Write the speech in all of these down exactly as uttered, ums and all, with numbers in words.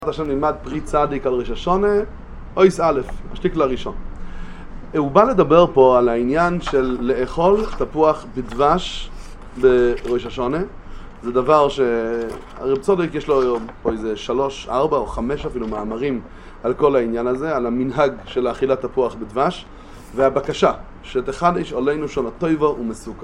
השם נלמד פרי צדיק על ראש השונה, אויס א', השתיקל הראשון. הוא בא לדבר פה על העניין של לאכול תפוח בדבש בראש השונה. זה דבר שהרב צדיק יש לו פה איזה שלוש, ארבע או חמש אפילו מאמרים על כל העניין הזה, על המנהג של האכילת תפוח בדבש, והבקשה שתחדש עלינו שונה טובה ומסוכה.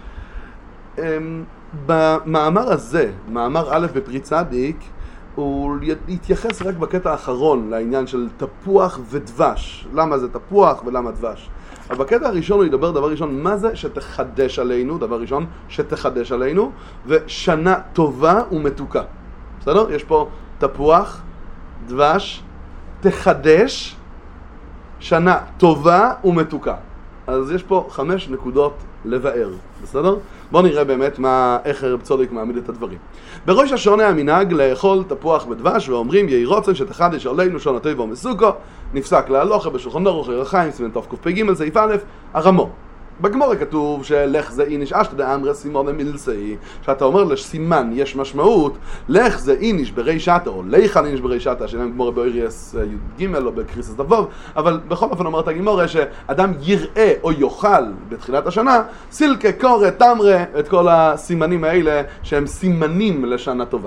במאמר הזה, מאמר א' בפרי צדיק, הוא יתייחס רק בקטע האחרון לעניין של תפוח ודבש. למה זה תפוח ולמה דבש? אבל בקטע הראשון הוא ידבר דבר ראשון, מה זה שתחדש עלינו, דבר ראשון, שתחדש עלינו, ושנה טובה ומתוקה. בסדר? יש פה תפוח, דבש, תחדש, שנה טובה ומתוקה. אז יש פה חמש נקודות לבאר, בסדר? בואו נראה באמת מה, איך הרב צדיק מעמיד את הדברים. בראש השונה המנהג לאכול תפוח בדבש, ואומרים יהי רוצן שתחדש עלינו שונה טובה ומסוכה, נפסק להלוכה בשולחן ערוך ירח חיים סימן תקפ"ג סעיף א' הרמו. בגמרא כתוב שלך זה איניש אשתא דאמרי סימון מילסאי, שאתה אומר לסימן יש משמעות, לך זה איניש ברישתא או ליכן איניש ברישתא, שאינם גמרא באויריאס י"ג או בקריסס דבוב, אבל בכל אופן אומרת הגמרא שאדם יראה או יאכל בתחילת השנה סילקה קורא תמרה, את כל הסימנים האלה שהם סימנים לשנה טובה.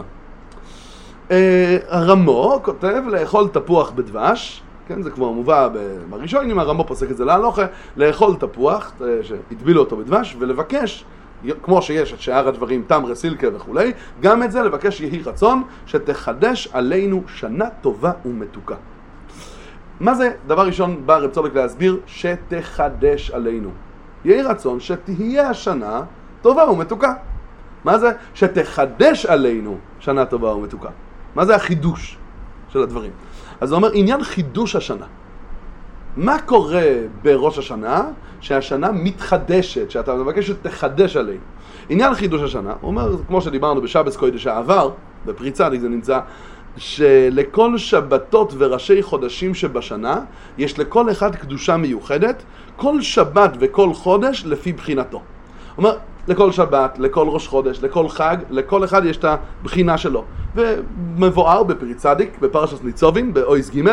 הרמו כותב לאכול תפוח בדבש, כן, זה כבר מובא בראשון, אם הרמו פוסק את זה להלוכה, לאכול תפוח, שהטבילו אותו בדבש, ולבקש, כמו שיש את שאר הדברים, תמרה, סילקה וכולי, גם את זה לבקש יהי רצון, שתחדש עלינו שנה טובה ומתוקה. מה זה? דבר ראשון, בא רב צדיק להסביר, שתחדש עלינו. יהי רצון שתהיה השנה טובה ומתוקה. מה זה? שתחדש עלינו שנה טובה ומתוקה. מה זה החידוש של הדברים? אז זה אומר עניין חידוש השנה. מה קורה בראש השנה? שהשנה מתחדשת, שאתה מבקש שתחדש עלינו. עניין חידוש השנה, הוא אומר, כמו שדיברנו בשבס קודש העבר, בפרי צדיק זה נמצא, שלכל שבתות וראשי חודשים שבשנה, יש לכל אחד קדושה מיוחדת, כל שבת וכל חודש לפי בחינתו. הוא אומר, לכל שבת, לכל ראש חודש, לכל חג, לכל אחד יש את הבחינה שלו. ומבואר בפרי צדיק, בפרשת ניצובים, באויס ג'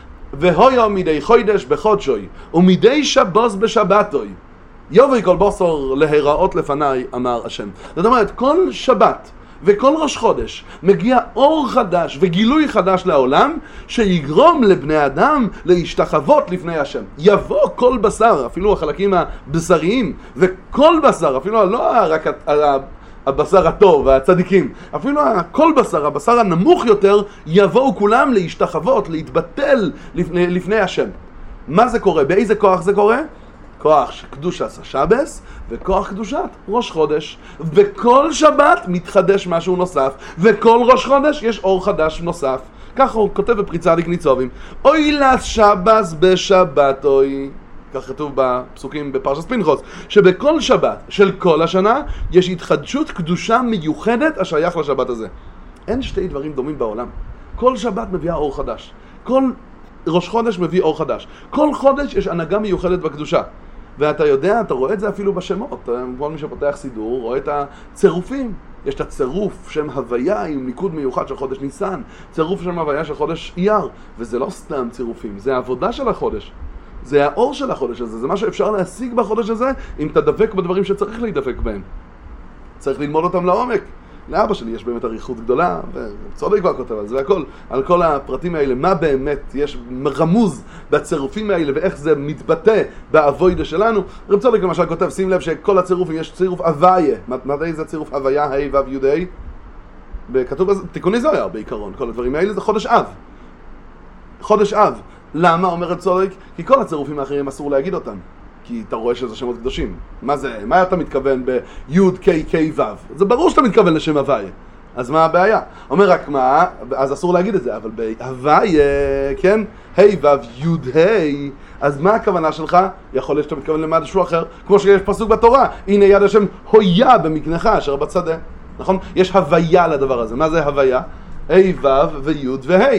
והויו מדי חודש בחודשוי, ומדי שבוס בשבתוי, יובוי כל בוסור להיראות לפניי, אמר השם. זאת אומרת, כל שבת וכל ראש חודש מגיע אור חדש וגילוי חדש לעולם שיגרום לבני אדם להשתחוות לפני השם. יבוא כל בשר, אפילו החלקים הבשריים, וכל בשר, אפילו לא רק הבשר הטוב והצדיקים, אפילו כל בשר, הבשר הנמוך יותר, יבואו כולם להשתחוות, להתבטל לפני, לפני השם. מה זה קורה? באיזה כוח זה קורה? כוח קדושת השבס וכוח קדושת ראש חודש. וכל שבת מתחדש משהו נוסף, וכל ראש חודש יש אור חדש נוסף. ככה הוא כותב בפרי צדיק ניצובים, אוי לשבס בשבת אוי, כך כתוב בפסוקים בפרשת פנחס, שבכל שבת של כל השנה יש התחדשות קדושה מיוחדת השייך לשבת הזה. אין שתי דברים דומים בעולם. כל שבת מביאה אור חדש, כל ראש חודש מביא אור חדש, כל חודש יש הנהגה מיוחדת בקדושה. ואתה יודע, אתה רואה את זה אפילו בשמות. כל מי שפותח סידור רואה את הצירופים. יש את הצירוף שם הוויה עם מיקוד מיוחד של חודש ניסן, צירוף שם הוויה של חודש אייר, וזה לא סתם צירופים, זה העבודה של החודש, זה האור של החודש הזה, זה מה שאפשר להשיג בחודש הזה אם תדבק בדברים שצריך להידבק בהם. צריך ללמוד אותם לעומק. לאבא שלי יש באמת אריכות גדולה, וצודק כבר כותב על זה והכל, על כל הפרטים האלה, מה באמת יש רמוז בצירופים האלה ואיך זה מתבטא באבוידה שלנו. רב צודק למשל כותב, שים לב שכל הצירופים יש צירוף הוויה. מתי זה צירוף הוויה, ה' ו' י' ה'? כתוב תיקוני זוהר בעיקרון, כל הדברים האלה זה חודש אב. חודש אב. למה אומר רב צודק? כי כל הצירופים האחרים אסור להגיד אותם. כי אתה רואה שזה שמות קדושים. מה זה? מה אתה מתכוון ב-י' ק' ק' ו'? זה ברור שאתה מתכוון לשם הוויה. אז מה הבעיה? אומר רק מה, אז אסור להגיד את זה, אבל בהוויה, כן? ה' ו' י' ה', אז מה הכוונה שלך? יכול להיות שאתה מתכוון למשהו אחר, כמו שיש פסוק בתורה, הנה יד השם הויה במקנך אשר בצדה. נכון? יש הוויה לדבר הזה. מה זה הוויה? ה' ו' וי' וה'.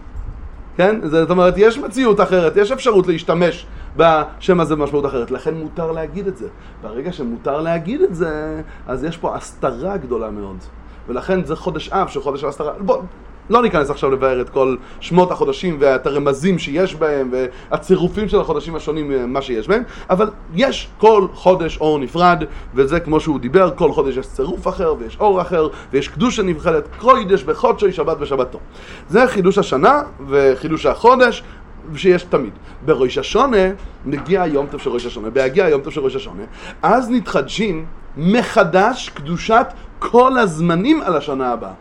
כן? זאת אומרת, יש מציאות אחרת, יש אפשרות להשתמש בשם הזה במשמעות אחרת, לכן מותר להגיד את זה. ברגע שמותר להגיד את זה, אז יש פה הסתרה גדולה מאוד. ולכן זה חודש אב, שחודש ההסתרה. בוא, לא ניכנס עכשיו לבאר את כל שמות החודשים ואת הרמזים שיש בהם והצירופים של החודשים השונים, מה שיש בהם, אבל יש כל חודש אור נפרד, וזה כמו שהוא דיבר, כל חודש יש צירוף אחר ויש אור אחר ויש קדושה נבחרת, קרוידש בחודשי שבת ושבתו. זה חידוש השנה וחידוש החודש שיש תמיד. בראש השונה מגיע היום טוב של ראש השונה, בהגיע היום טוב של ראש השונה, אז נתחדשים מחדש קדושת כל הזמנים על השנה הבאה.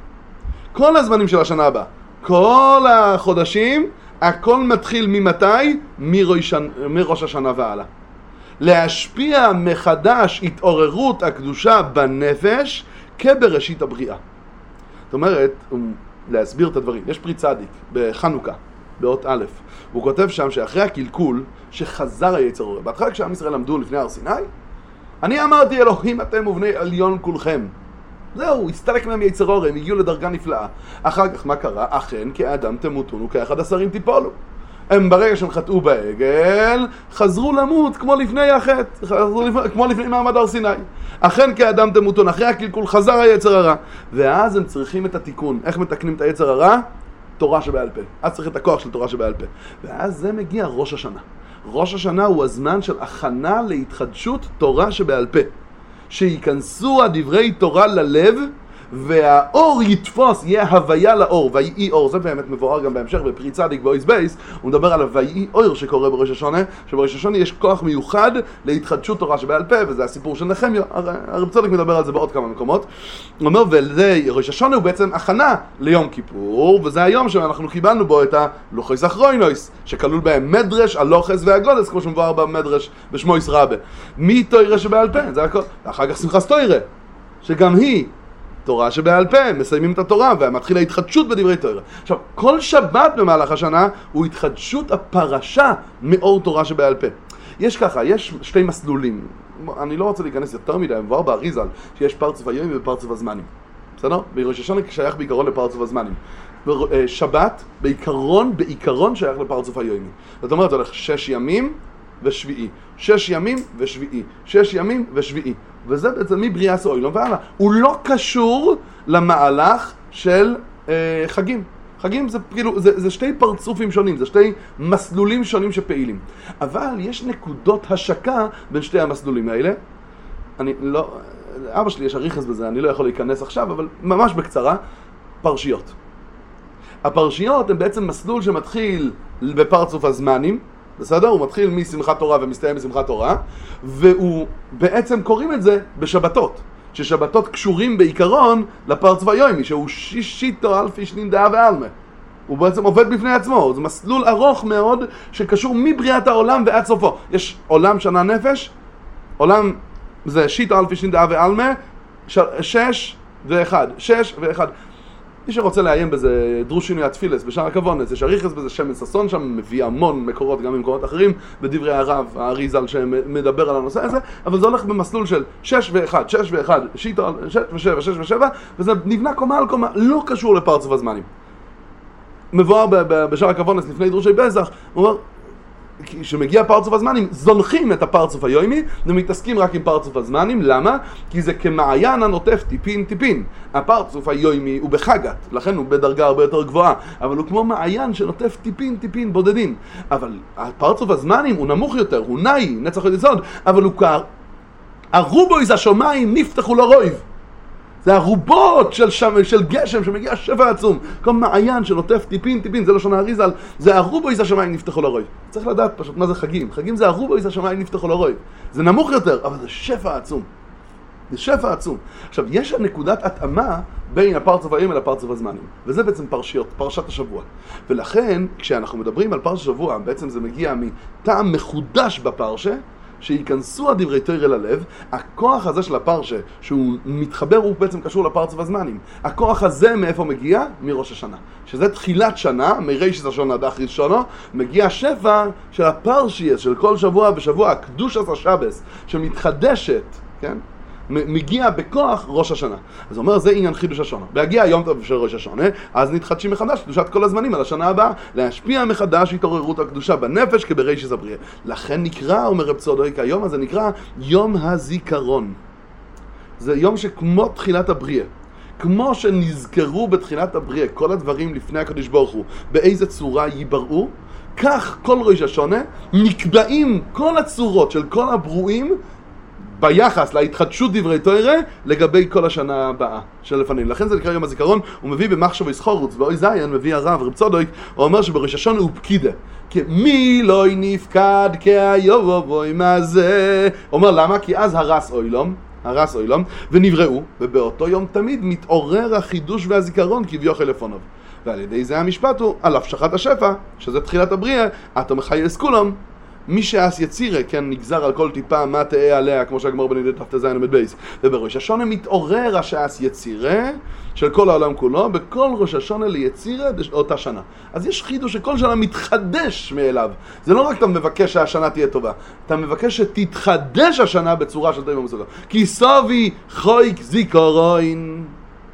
כל הזמנים של השנה הבאה. כל החודשים, הכל מתחיל ממתי? מראש, מראש השנה והלאה. להשפיע מחדש התעוררות הקדושה בנפש כבראשית הבריאה. זאת אומרת, להסביר את הדברים. יש פרי צדיק בחנוכה, באות א', הוא כותב שם שאחרי הקלקול שחזר היצר הרע. בהתחלה כשעם ישראל עמדו לפני הר סיני, אני אמרתי אלוהים אתם ובני עליון כולכם. זהו, הסתלק מהם יצר הרע, הם הגיעו לדרגה נפלאה. אחר כך מה קרה? אכן כאדם תמותון וכאחד השרים תיפולו. הם ברגע שהם חטאו בעגל, חזרו למות כמו לפני החטא, חזרו לפני, כמו לפני מעמד הר סיני. אכן כאדם תמותון, אחרי הקלקול חזר היצר הרע. ואז הם צריכים את התיקון. איך מתקנים את היצר הרע? תורה שבעל פה. אז צריך את הכוח של תורה שבעל פה. ואז זה מגיע ראש השנה. ראש השנה הוא הזמן של הכנה להתחדשות תורה שבעל פה. שיכנסו הדברי תורה ללב, והאור יתפוס, יהיה הוויה לאור, ויהי אור. זה באמת מבואר גם בהמשך בפרי צדיק באויז בייס, הוא מדבר על ויהי אור שקורה בראש השונה, שבראש השונה יש כוח מיוחד להתחדשות תורה שבעל פה, וזה הסיפור של נחמיה. הרב צדיק מדבר על זה בעוד כמה מקומות. הוא אומר, וזה ראש השונה הוא בעצם הכנה ליום כיפור, וזה היום שאנחנו קיבלנו בו את הלוחס אחרוינויס, שכלול בהם מדרש, הלוחס והגודס, כמו שמבואר במדרש בשמו ישרבה. מי תוירה שבעל פה? זה הכל. ואחר כך שמחת תוירה, שגם היא תורה שבעל פה, מסיימים את התורה ומתחילה התחדשות בדברי תורה. עכשיו, כל שבת במהלך השנה הוא התחדשות הפרשה מאור תורה שבעל פה. יש ככה, יש שתי מסלולים. אני לא רוצה להיכנס יותר מדי, מבואר באריזל, שיש פרצוף היומי ופרצוף הזמנים. בסדר? בראש השונה שייך בעיקרון לפרצוף הזמנים. שבת בעיקרון, בעיקרון שייך לפרצוף היומי. זאת אומרת, הולך שש ימים ושביעי. שש ימים ושביעי. שש ימים ושביעי. וזה בעצם מבריאת העולם והלאה. הוא לא קשור למהלך של אה, חגים. חגים זה כאילו, זה, זה שתי פרצופים שונים, זה שתי מסלולים שונים שפעילים. אבל יש נקודות השקה בין שתי המסלולים האלה. אני לא, אבא שלי יש אריכס בזה, אני לא יכול להיכנס עכשיו, אבל ממש בקצרה, פרשיות. הפרשיות הן בעצם מסלול שמתחיל בפרצוף הזמנים, בסדר? הוא מתחיל משמחת תורה ומסתיים בשמחת תורה, והוא בעצם קוראים את זה בשבתות, ששבתות קשורים בעיקרון לפרצוף היומי, שהוא שישיתו אלפי שנין דעה ועלמה. הוא בעצם עובד בפני עצמו, זה מסלול ארוך מאוד שקשור מבריאת העולם ועד סופו. יש עולם שנה נפש, עולם זה שיתו אלפי שנין דעה ועלמה, שש ואחד, שש ואחד. מי שרוצה לעיין בזה, דרושיני התפילס בשער הכוונס, יש אריכס בזה, שמן ששון שם מביא המון מקורות גם ממקורות אחרים, בדברי הרב, האריזל שמדבר על הנושא הזה, אבל זה הולך במסלול של שש ואחד, שש ואחד, שיטה, שש ושבע, שש ושבע, וזה נבנה קומה על קומה, לא קשור לפרצוף הזמנים. מבואר בשער הכוונס לפני דרושי בזח, הוא אומר, כשמגיע פרצוף הזמנים, זונחים את הפרצוף היומי ומתעסקים רק עם פרצוף הזמנים. למה? כי זה כמעיין הנוטף טיפין טיפין. הפרצוף היומי הוא בחגת, לכן הוא בדרגה הרבה יותר גבוהה, אבל הוא כמו מעיין שנוטף טיפין טיפין בודדים. אבל הפרצוף הזמנים הוא נמוך יותר, הוא נאי, נצח יסוד, אבל הוא קר. הרובויז השמיים נפתחו לרויב. זה הרובות של, שם, של גשם שמגיע שפע עצום. כמו מעיין שנוטף טיפין טיפין, זה לא שונה אריזל, זה הרובויז השמיים נפתחו לרויב. צריך לדעת פשוט מה זה חגים. חגים זה הרובויז השמיים נפתחו לרויב. זה נמוך יותר, אבל זה שפע עצום. זה שפע עצום. עכשיו, יש נקודת התאמה בין הפרצוף היומי לפרצוף הזמנים. וזה בעצם פרשיות, פרשת השבוע. ולכן, כשאנחנו מדברים על פרשת השבוע, בעצם זה מגיע מטעם מחודש בפרשה, שיכנסו הדברי תורה ללב. הכוח הזה של הפרשה, שהוא מתחבר, הוא בעצם קשור לפרצוף הזמנים. הכוח הזה מאיפה מגיע? מראש השנה. שזה תחילת שנה, מריש השנה עד אחרית שנה, מגיע השפע של הפרשיה, של כל שבוע ושבוע, הקדוש עשה שבס, שמתחדשת, כן? מגיע בכוח ראש השנה. אז הוא אומר, זה עניין חידוש השנה. בהגיע היום טוב של ראש השנה, אז נתחדשים מחדש, קדושת כל הזמנים על השנה הבאה, להשפיע מחדש התעוררות הקדושה בנפש כבראשית הבריאה. לכן נקרא, אומר רב צודק, היום הזה נקרא יום הזיכרון. זה יום שכמו תחילת הבריאה. כמו שנזכרו בתחילת הבריאה, כל הדברים לפני הקדוש ברוך הוא, באיזה צורה ייבראו, כך כל ראש השונה נקבעים כל הצורות של כל הברואים ביחס להתחדשות דברי תורה לגבי כל השנה הבאה שלפנינו. לכן זה נקרא יום הזיכרון. הוא מביא במחשב ישחורוץ באוי זיין, מביא הרב רב צודק, הוא אומר שבראש השונה הוא פקידה, כי מי לא נפקד כהיובוי מה זה. הוא אומר למה? כי אז הרס אוילום הרס אוילום ונבראו, ובאותו יום תמיד מתעורר החידוש והזיכרון כביכול לפניו, ועל ידי זה המשפט הוא על הפשחת השפע, שזה תחילת הבריאה, אתה מחייס כולם. מי שעש יצירה, כן, נגזר על כל טיפה מה תהיה עליה, כמו שהגמור בנידי ת"ז עמוד בייס. ובראש השונה מתעורר השעש יצירה של כל העולם כולו, בכל ראש השונה ליצירה אותה שנה. אז יש חידוש שכל שנה מתחדש מאליו. זה לא רק אתה מבקש שהשנה תהיה טובה, אתה מבקש שתתחדש השנה בצורה של טוב ומסוגל. כי סובי חויק זיכרון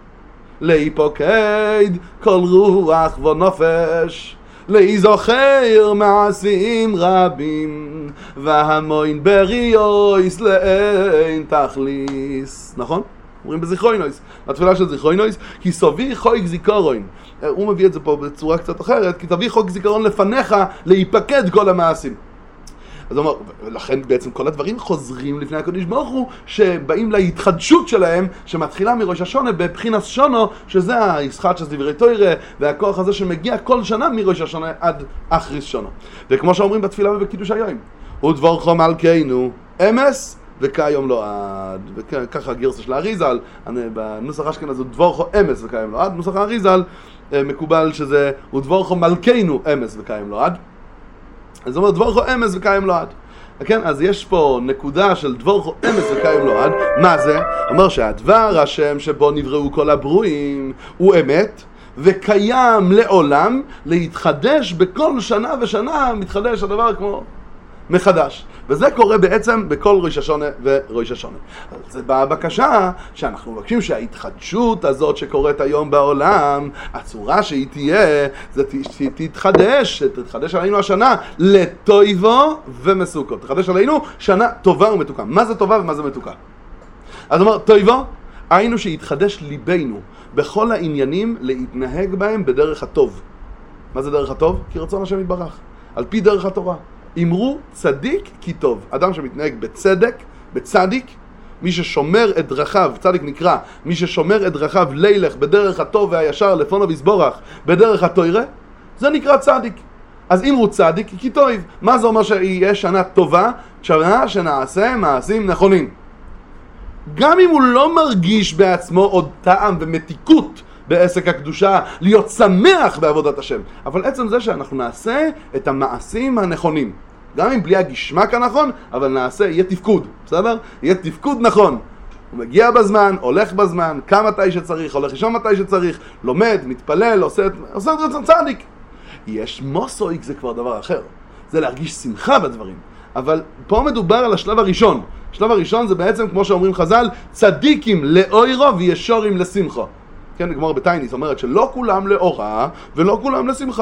להיפוקד כל רוח ונפש, להיזוכר מעשים רבים והמוין בריאויס לאין תכליס. נכון? אומרים בזיכרוינויס, בתפילה של זיכרוינויס, כי סובי חויק זיכרון. הוא מביא את זה פה בצורה קצת אחרת, כי תביא חויק זיכרון לפניך להיפקד כל המעשים. אז הוא אומר, ולכן בעצם כל הדברים חוזרים לפני הקדוש ברוך הוא, שבאים להתחדשות שלהם, שמתחילה מראש השונה בבחינת שונו, שזה הישחת של דברי תורה, והכוח הזה שמגיע כל שנה מראש השונה עד אחריס שונו. וכמו שאומרים בתפילה ובקידוש היום, ודבורכו מלכנו אמס וכיום לא עד. וככה הגרסה של האריזל, בנוסח אשכנז הוא דבורכו אמס וכיום לא עד, בנוסח האריזל מקובל שזה ודבורכו מלכנו אמס וכיום לא עד. אז הוא אומר דבורכו אמס וקיים לא עד. כן? אז יש פה נקודה של דבורכו אמס וקיים לא עד. מה זה? אומר שהדבר השם שבו נבראו כל הברואים הוא אמת וקיים לעולם, להתחדש בכל שנה ושנה מתחדש הדבר כמו מחדש. וזה קורה בעצם בכל ראש השונה וראש השונה. אז זה באה בקשה שאנחנו מבקשים שההתחדשות הזאת שקורית היום בעולם, הצורה שהיא תהיה, זה תתחדש, תתחדש עלינו השנה לטויבו ומסוכו. תתחדש עלינו שנה טובה ומתוקה. מה זה טובה ומה זה מתוקה? אז אומר, טויבו, היינו שיתחדש ליבנו בכל העניינים להתנהג בהם בדרך הטוב. מה זה דרך הטוב? כי רצון השם יתברך. על פי דרך התורה. אמרו צדיק כי טוב. אדם שמתנהג בצדק, בצדיק, מי ששומר את דרכיו, צדיק נקרא, מי ששומר את דרכיו לילך בדרך הטוב והישר לפונו ויסבורך בדרך התורה, זה נקרא צדיק. אז אמרו צדיק כי טוב. מה זה אומר שיהיה שנה טובה? שנה שנעשה מעשים נכונים. גם אם הוא לא מרגיש בעצמו עוד טעם ומתיקות בעסק הקדושה, להיות שמח בעבודת השם. אבל עצם זה שאנחנו נעשה את המעשים הנכונים. גם אם בלי הגשמק הנכון, אבל נעשה, יהיה תפקוד, בסדר? יהיה תפקוד נכון. הוא מגיע בזמן, הולך בזמן, קם מתי שצריך, הולך לישון מתי שצריך, לומד, מתפלל, עושה את, עושה את רצון צדיק. יש מוסויק, זה כבר דבר אחר. זה להרגיש שמחה בדברים. אבל פה מדובר על השלב הראשון. השלב הראשון זה בעצם, כמו שאומרים חז"ל, צדיקים לאוירו וישורים לשמחו. כן, גמרא בתייניס אומרת שלא כולם לאורה ולא כולם לשמחה.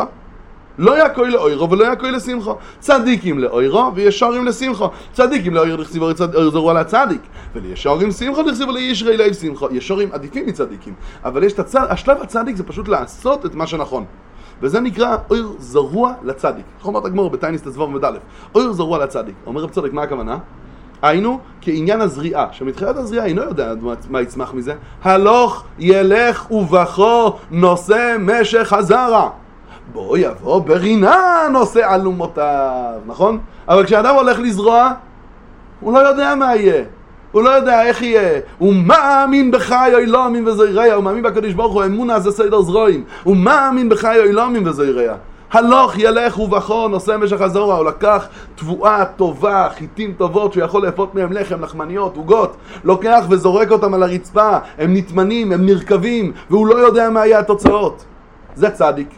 לא יקוי לאוירו ולא יקוי לשמחו. צדיקים לאוירו וישרים לשמחו. צדיקים לאוירו דכסיבו יחזרו על הצדיק, ולישרים שמחו דכסיבו לישרי לב שמחו. ישרים עדיפים מצדיקים, אבל יש את הצד, השלב הצדיק זה פשוט לעשות את מה שנכון. וזה נקרא אויר זרוע לצדיק. איך אומרת הגמרא בתייניס תזבור מדלף? אויר זרוע לצדיק. אומר רב צודק, מה הכוונה? היינו כעניין הזריעה, שמתחילת הזריעה אינו יודע מה יצמח מזה. הלוך ילך ובכו נושא משך הזרע, בוא יבוא ברינה נושא אלומותיו, נכון? אבל כשאדם הולך לזרוע, הוא לא יודע מה יהיה, הוא לא יודע איך יהיה. הוא מאמין בחי או לא מאמין וזרע, הוא מאמין בקדוש ברוך הוא, אמונה זה סדר זרועים. הוא מאמין בחי או לא מאמין וזרע. הלוך ילך ובכו נושא משך הזרע. הוא לקח תבואה טובה, חיטים טובות שהוא יכול לאפות מהם לחם, לחמניות, עוגות, לוקח וזורק אותם על הרצפה, הם נטמנים, הם נרכבים, והוא לא יודע מה יהיה התוצאות. זה צדיק.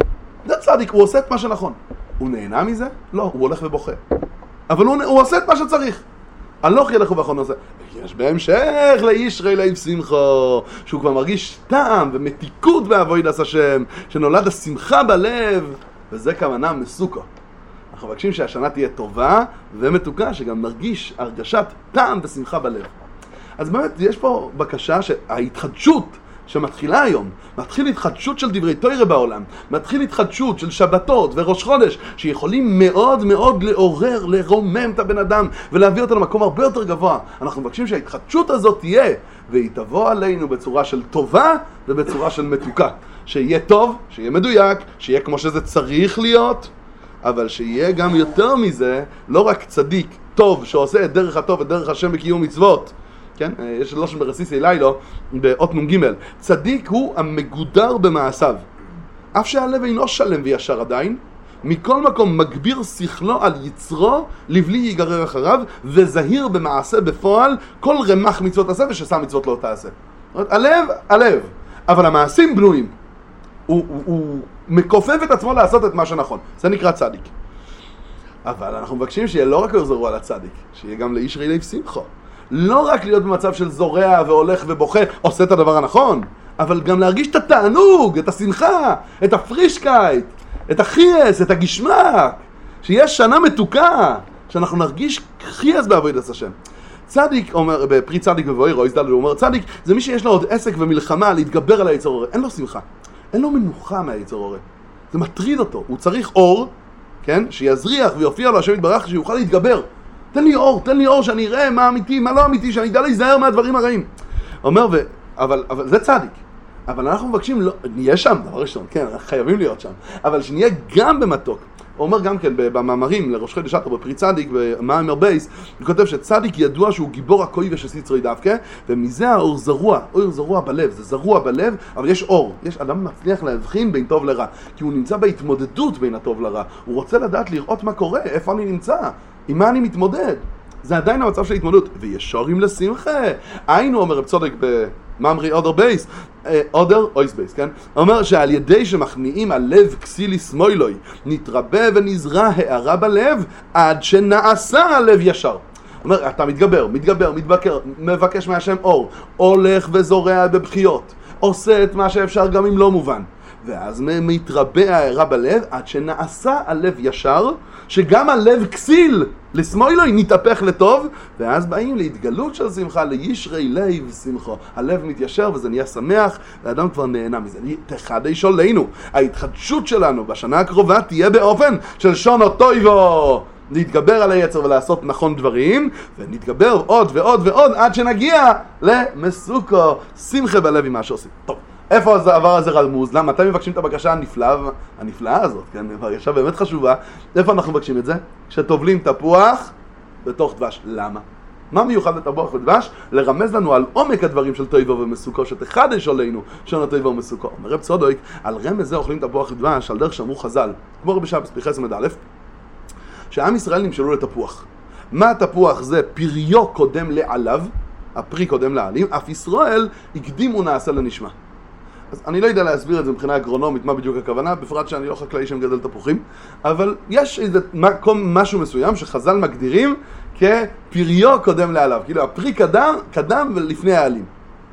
זה צדיק, הוא עושה את מה שנכון. הוא נהנה מזה? לא, הוא הולך ובוכה. אבל הוא, הוא עושה את מה שצריך. הלוך ילך ובכו נושא. יש בהמשך לישרי לב שמחו, שהוא כבר מרגיש טעם ומתיקות בעבודת השם, שנולד השמחה בלב, וזה כוונה מסוכו. אנחנו מבקשים שהשנה תהיה טובה ומתוקה, שגם נרגיש הרגשת טעם ושמחה בלב. אז באמת יש פה בקשה שההתחדשות שמתחילה היום, מתחיל התחדשות של דברי תורה בעולם, מתחיל התחדשות של שבתות וראש חודש, שיכולים מאוד מאוד לעורר, לרומם את הבן אדם, ולהביא אותו למקום הרבה יותר גבוה. אנחנו מבקשים שההתחדשות הזאת תהיה, והיא תבוא עלינו בצורה של טובה ובצורה של מתוקה. שיהיה טוב, שיהיה מדויק, שיהיה כמו שזה צריך להיות, אבל שיהיה גם יותר מזה, לא רק צדיק טוב שעושה את דרך הטוב, את דרך השם בקיום מצוות, כן? יש לושן ברסיסי לילו, באות נ"ג. צדיק הוא המגודר במעשיו. אף שהלב אינו שלם וישר עדיין, מכל מקום מגביר שכלו על יצרו, לבלי ייגרר אחריו, וזהיר במעשה בפועל, כל רמ"ח מצוות עשה וששם מצוות לא תעשה. הלב, הלב. אבל המעשים בנויים. הוא, הוא, הוא מכופף את עצמו לעשות את מה שנכון. זה נקרא צדיק. אבל אנחנו מבקשים שיהיה לא רק יחזרו על הצדיק, שיהיה גם לאיש רי לב שמחו. לא רק להיות במצב של זורע והולך ובוכה, עושה את הדבר הנכון, אבל גם להרגיש את התענוג, את השמחה, את הפרישקייט, את החייס, את הגשמק, שיש שנה מתוקה, שאנחנו נרגיש חייס בעבודת השם. צדיק, אומר, בפרי צדיק ובואי רואי זדל, הוא אומר, צדיק זה מי שיש לו עוד עסק ומלחמה להתגבר על היצר הורה. אין לו שמחה, אין לו מנוחה מהיצר הורה. זה מטריד אותו, הוא צריך אור, כן? שיזריח ויופיע לו השם יתברך, שיוכל להתגבר. תן לי אור, תן לי אור שאני אראה מה אמיתי, מה לא אמיתי, שאני אדע להיזהר מהדברים הרעים. אומר, ו... אבל, אבל זה צדיק. אבל אנחנו מבקשים, לא, נהיה שם, דבר ראשון, כן, חייבים להיות שם. אבל שנהיה גם במתוק. הוא אומר גם כן במאמרים לראש חודש אדר בפרי צדיק במאמר בייס, הוא כותב שצדיק ידוע שהוא גיבור הכוי ושסיצרי דווקא, ומזה האור זרוע, אור זרוע בלב, זה זרוע בלב, אבל יש אור, יש אדם מצליח להבחין בין טוב לרע, כי הוא נמצא בהתמודדות בין הטוב לרע, הוא רוצה לדעת לראות מה קורה, איפה אני נמצא, עם מה אני מתמודד. זה עדיין המצב של התמודדות, וישורים לשמחה. היינו, אומר רב צודק במאמרי אודר בייס, אודר אויס בייס, כן? אומר שעל ידי שמחמיאים הלב כסילי סמוילוי, נתרבה ונזרע הערה בלב, עד שנעשה הלב ישר. אומר, אתה מתגבר, מתגבר, מתבקר, מבקש מהשם אור, הולך וזורע בבחיות, עושה את מה שאפשר גם אם לא מובן. ואז מתרבה הערה בלב, עד שנעשה הלב ישר, שגם הלב כסיל לסמוילוי נתהפך לטוב, ואז באים להתגלות של שמחה, לישרי לב שמחו. הלב מתיישר וזה נהיה שמח, והאדם כבר נהנה מזה. תחדש עלינו. ההתחדשות שלנו בשנה הקרובה תהיה באופן של שונו טויבו. להתגבר על היצר ולעשות נכון דברים, ונתגבר עוד ועוד ועוד עד שנגיע למסוכו, שמחה בלב עם מה שעושים. טוב. איפה הדבר הזה רמוז? למה? מתי מבקשים את הבקשה הנפלאה, הנפלאה הזאת? כן, בקשה באמת חשובה. איפה אנחנו מבקשים את זה? כשטובלים תפוח בתוך דבש. למה? מה מיוחד לתפוח ודבש? לרמז לנו על עומק הדברים של טויבו ומסוכו, שתחדש עלינו שונו טויבו ומסוכו. אומר רב צודק, על רמז זה אוכלים תפוח ודבש, על דרך שאמרו חז"ל, כמו רבי שבס פרחס עמוד א', שעם ישראל נמשלו לתפוח. מה התפוח? זה פריו קודם לעליו, הפרי קודם לעלים, אף ישראל הקדימו נעשה לנשמה. אז אני לא יודע להסביר את זה מבחינה אגרונומית, מה בדיוק הכוונה, בפרט שאני לא חקלאי שמגדל תפוחים, אבל יש איזה משהו מסוים שחז"ל מגדירים כפריו קודם לעליו, כאילו הפרי קדם, קדם ולפני העלים.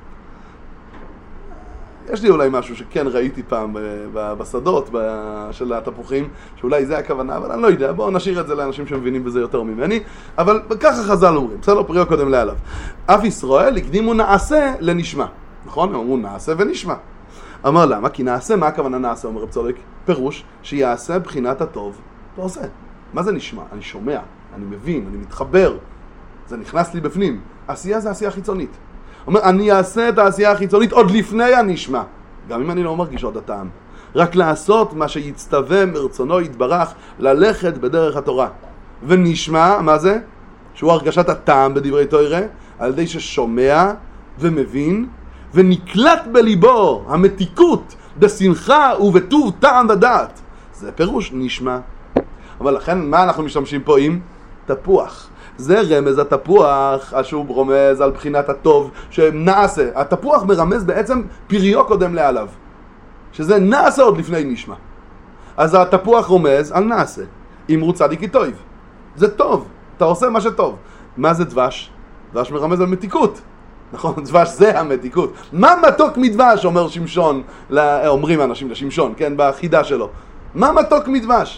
יש לי אולי משהו שכן ראיתי פעם בשדות של התפוחים, שאולי זה הכוונה, אבל אני לא יודע, בואו נשאיר את זה לאנשים שמבינים בזה יותר ממני, אבל ככה חז"ל אומרים, בסדר, פריו קודם לעליו. אף ישראל הקדימו נעשה לנשמה, נכון? הם אמרו נעשה ונשמה. אמר למה? כי נעשה, מה הכוונה נעשה, אומר רב צודק? פירוש שיעשה בחינת הטוב, אתה עושה. מה זה נשמע? אני שומע, אני מבין, אני מתחבר, זה נכנס לי בפנים. עשייה זה עשייה חיצונית. אומר, אני אעשה את העשייה החיצונית עוד לפני הנשמע, גם אם אני לא מרגיש עוד הטעם. רק לעשות מה שיצטווה מרצונו יתברך, ללכת בדרך התורה. ונשמע, מה זה? שהוא הרגשת הטעם בדברי תורה, על ידי ששומע ומבין, ונקלט בליבו המתיקות בשמחה ובטוב טעם ודעת. זה פירוש נשמע. אבל לכן מה אנחנו משתמשים פה עם? תפוח. זה רמז התפוח, השוב רומז על בחינת הטוב שנעשה. התפוח מרמז בעצם פריו קודם לעליו, שזה נעשה עוד לפני נשמע. אז התפוח רומז על נעשה. אמרו צדיק טוב, זה טוב, אתה עושה מה שטוב. מה זה דבש? דבש מרמז על מתיקות. נכון, דבש זה המתיקות. מה מתוק מדבש, אומר שמשון, אומרים האנשים לשמשון, כן, בחידה שלו. מה מתוק מדבש?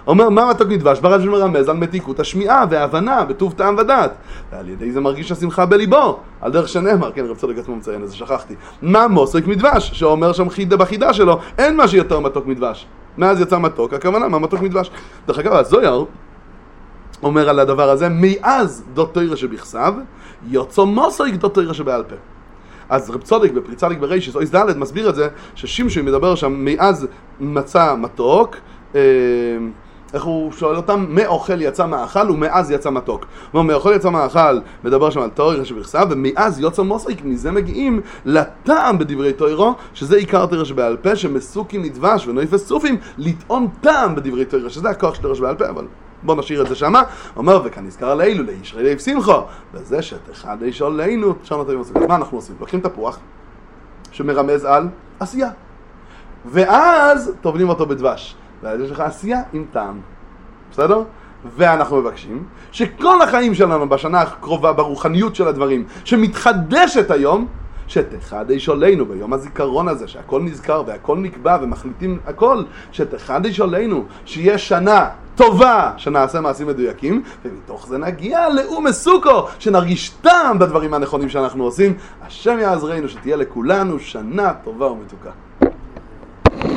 אומר, מה מתוק מדבש? ברש מרמז על מתיקות השמיעה וההבנה בטוב טעם ודעת. ועל ידי זה מרגיש השמחה בליבו, על דרך שנאמר, כן, רב צודק עצמו מציין, אז שכחתי. מה מוסק מדבש? שאומר שם חידה בחידה שלו, אין מה שיותר מתוק מדבש. מאז יצא מתוק, הכוונה, מה מתוק מדבש? דרך אגב, הזויר אומר על הדבר הזה, מאז דות תורה שבכסב, יוצא מוסק דות תורה שבעל פה. אז רב צודק בפריצדיק ברישיס, אויס ד' מסביר את זה, ששמשון מדבר שם, מאז מצא מתוק, אה, איך הוא שואל אותם, מאוכל יצא מאכל ומאז יצא מתוק. זאת אומרת, מאוכל יצא מאכל, מדבר שם על תורה שבכסב, ומאז יוצא מוסק, מזה מגיעים לטעם בדברי תורה, שזה עיקר תורה שבעל פה, שמסוקים מדבש ונויפס סופים, לטעום טעם בדברי תורה, שזה הכוח של תורה שבעל פה, אבל בוא נשאיר את זה שמה. אומר, וכאן נזכר עלינו, לישרי לב שמחו, וזה שתחד איש עלינו, שם אתם עושים. אז מה אנחנו עושים? לוקחים תפוח, שמרמז על עשייה. ואז טובלים אותו בדבש. ואז יש לך עשייה עם טעם. בסדר? ואנחנו מבקשים שכל החיים שלנו בשנה הקרובה, ברוחניות של הדברים, שמתחדשת היום, שתחדש עלינו ביום הזיכרון הזה, שהכל נזכר והכל נקבע ומחליטים הכל, שתחדש עלינו, שיהיה שנה טובה שנעשה מעשים מדויקים, ומתוך זה נגיע לאום מסוכו, שנרגיש טעם בדברים הנכונים שאנחנו עושים. השם יעזרנו שתהיה לכולנו שנה טובה ומתוקה.